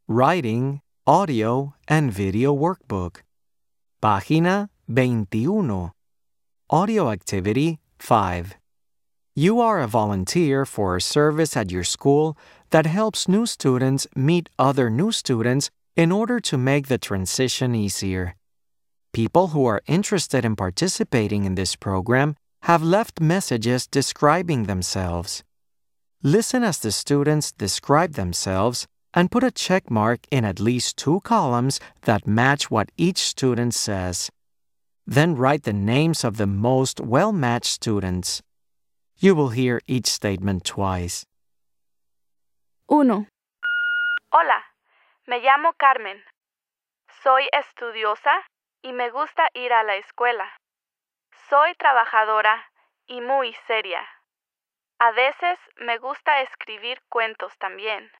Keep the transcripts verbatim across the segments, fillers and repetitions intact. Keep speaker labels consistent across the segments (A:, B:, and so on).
A: Writing, Audio and Video Workbook. Página veintiuno. Audio Activity five. You are a volunteer for a service at your school that helps new students meet other new students in order to make the transition easier. People who are interested in participating in this program have left messages describing themselves. Listen as the students describe themselves and put a check mark in at least two columns that match what each student says. Then write the names of the most well-matched students. You will hear each statement twice.
B: uno,
C: Hola, me llamo Carmen. Soy estudiosa y me gusta ir a la escuela. Soy trabajadora y muy seria. A veces me gusta escribir cuentos también.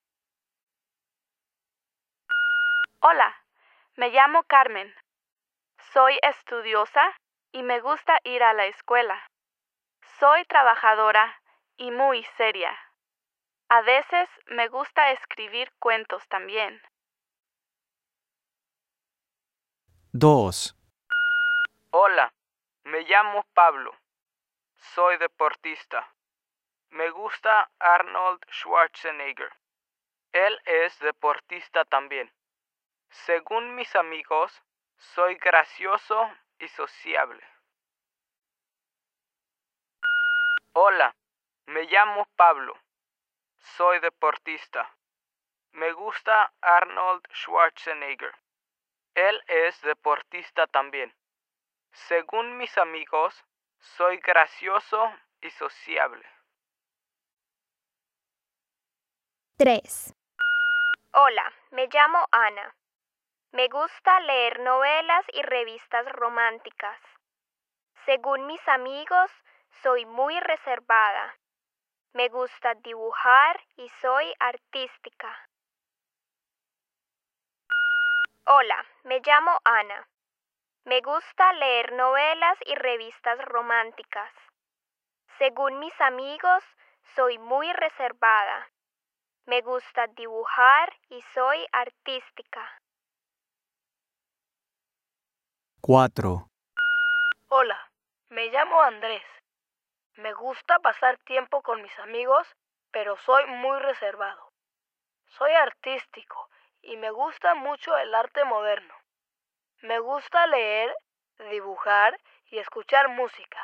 C: Hola, me llamo Carmen. Soy estudiosa y me gusta ir a la escuela. Soy trabajadora y muy seria. A veces me gusta escribir cuentos también.
A: dos.
D: Hola, me llamo Pablo. Soy deportista. Me gusta Arnold Schwarzenegger. Él es deportista también. Según mis amigos, soy gracioso y sociable. Hola, me llamo Pablo. Soy deportista. Me gusta Arnold Schwarzenegger. Él es deportista también. Según mis amigos, soy gracioso y sociable.
B: tres,
E: Hola, me llamo Ana. Me gusta leer novelas y revistas románticas. Según mis amigos, soy muy reservada. Me gusta dibujar y soy artística. Hola, me llamo Ana. Me gusta leer novelas y revistas románticas. Según mis amigos, soy muy reservada. Me gusta dibujar y soy artística.
A: cuatro.
F: Hola, me llamo Andrés. Me gusta pasar tiempo con mis amigos, pero soy muy reservado. Soy artístico y me gusta mucho el arte moderno. Me gusta leer, dibujar y escuchar música.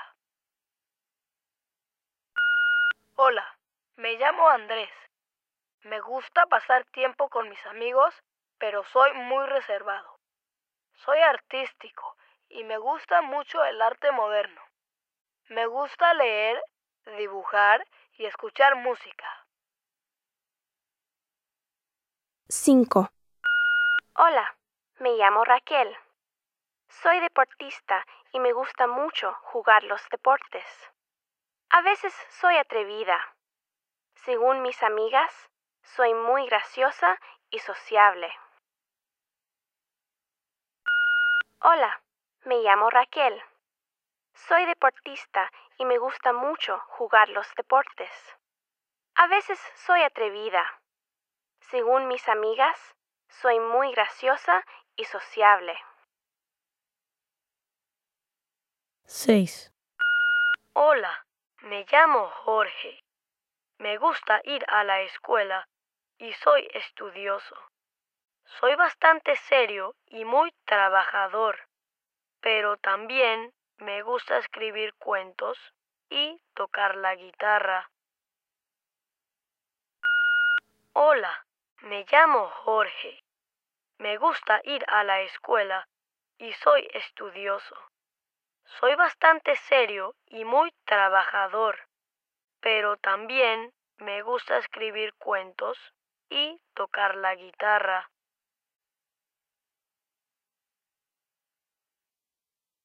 F: Hola, me llamo Andrés. Me gusta pasar tiempo con mis amigos, pero soy muy reservado. Soy artístico y me gusta mucho el arte moderno. Me gusta leer, dibujar y escuchar música.
B: cinco,
E: Hola, me llamo Raquel. Soy deportista y me gusta mucho jugar los deportes. A veces soy atrevida. Según mis amigas, soy muy graciosa y sociable. Hola, me llamo Raquel. Soy deportista y me gusta mucho jugar los deportes. A veces soy atrevida. Según mis amigas, soy muy graciosa y sociable.
B: seis,
F: Hola, me llamo Jorge. Me gusta ir a la escuela y soy estudioso. Soy bastante serio y muy trabajador, pero también me gusta escribir cuentos y tocar la guitarra. Hola, me llamo Jorge. Me gusta ir a la escuela y soy estudioso. Soy bastante serio y muy trabajador, pero también me gusta escribir cuentos y tocar la guitarra.